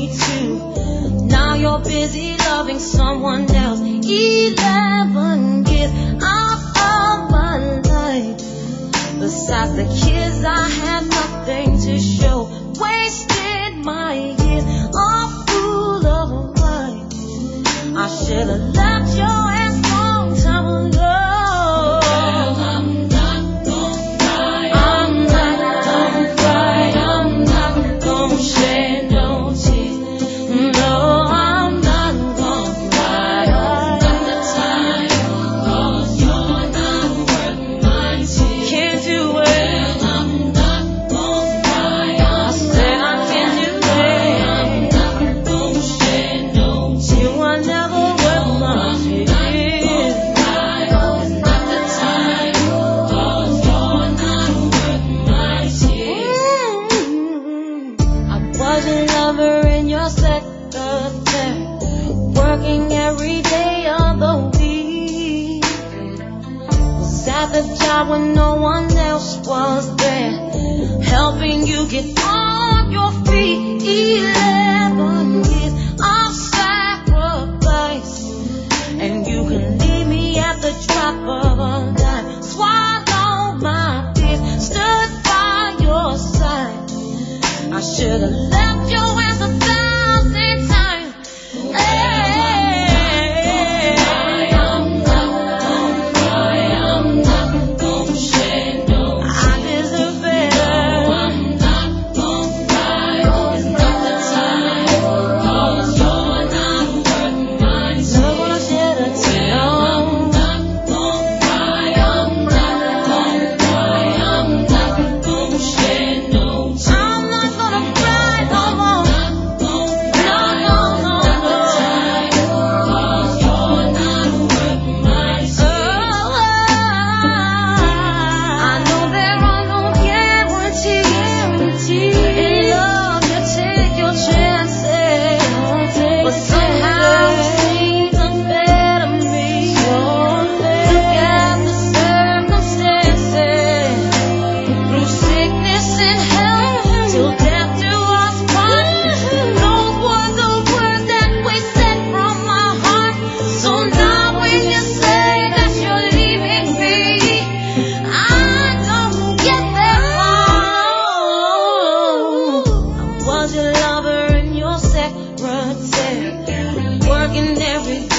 me too. Now you're busy loving someone else. 11 years out of my life. Besides the kids, I had nothing to show. Wasted my years, a fool of a wife. I should have left your ass long time ago. Girl, I'm not gonna cry. I'm not gonna cry. I'm not gonna shed no tears. No, I'm not gonna cry. Not the time, 'cause you're not worth my tears. Can't do it. Girl, I'm not gonna cry. I said I can't do it. I'm not gonna shed no tears. You are never worth my tears. Not the time, 'cause you're not worth my tears. I was a lover in your secretary, working every day of the week. Was at the job when no one else was there, helping you get on your feet. 11 years of sacrifice, and you can leave me at the drop of a dime. Swallow my fears, stood by your side. I should have left your ass 1,000 times. I'm not gonna cry. I'm not gonna shed no tears. I deserve better. I'm not gonna cry. It's not the time, 'cause you're not worth my tears. Never gonna shed a tear. I'm not gonna cry. I'm not gonna cry. I'm not gonna shed no tears. I'm not gonna cry no more. Not gonna cry. No, no, Not the no, time, 'cause you're not worth my tears. I know there are no guarantees. In love, you take your chances, but somehow it seems unfair to me. Look at the circumstances, through sickness and health, till death do us part. Those were the words that we said from my heart. So now when you say that you're leaving me, I don't get that far. I was your lover and your secretary, working every